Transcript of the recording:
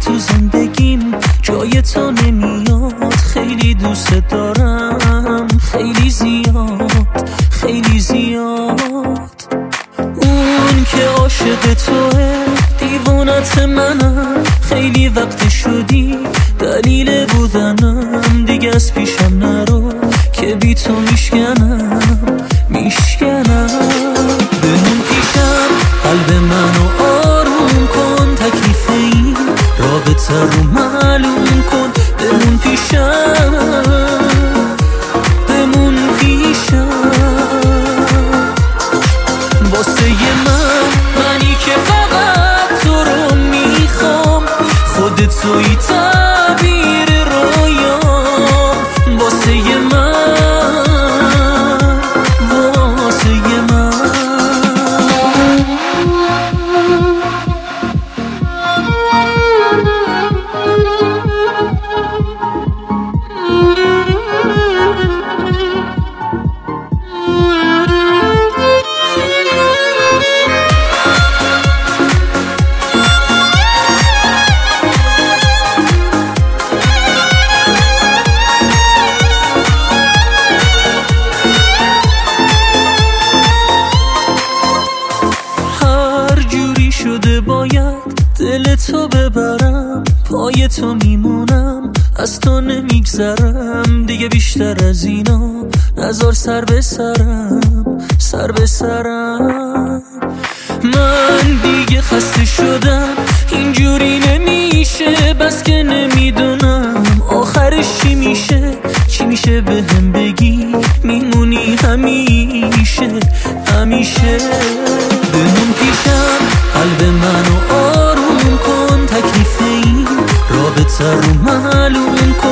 تو زندگیم جای تو نمیاد. خیلی دوست دارم، خیلی زیاد، خیلی زیاد. اون که عاشق توه دیوونت منم، خیلی وقت شدی دلیل بودنم. دیگه از پیشم نرو که بی تو میشکنم، میشکنم. بمون پیشم، قلب منو آروم کن، تکلیف این رابطه رو معلوم کن. بمون پیشم، بمون پیشم. واسه منی که فقط تو رو میخوام، خودت توی تعبیر رویام. واسه من، واسه من. شده باید دل تو ببرم، پای تو میمونم، از تو نمیگذرم. دیگه بیشتر از اینا نذار سر به سرم، سر به سرم. من دیگه خسته شدم، اینجوری نمیشه. بس که نمیدونم آخرش چی میشه، چی میشه بهم بگی. میمونی همیشه، همیشه. بمون پیشم، قلب منو آروم کن، تکلیف این رابطه رو معلوم کن.